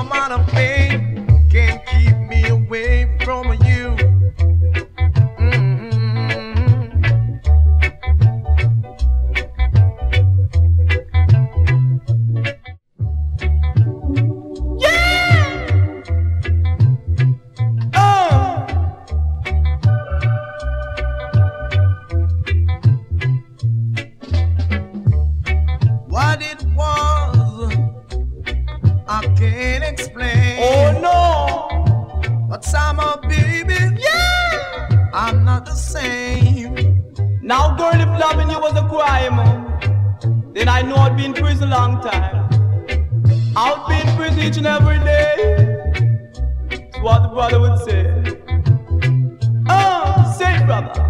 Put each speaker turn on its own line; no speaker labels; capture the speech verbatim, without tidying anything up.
amount of pain can't keep me away from you. What it was, I can't explain.
Oh no!
But somehow, baby, yeah, I'm not the same.
Now, girl, if loving you was a crime, then I know I'd be in prison a long time. I'll be in prison each and every day. That's what the brother would say. Oh, say, brother.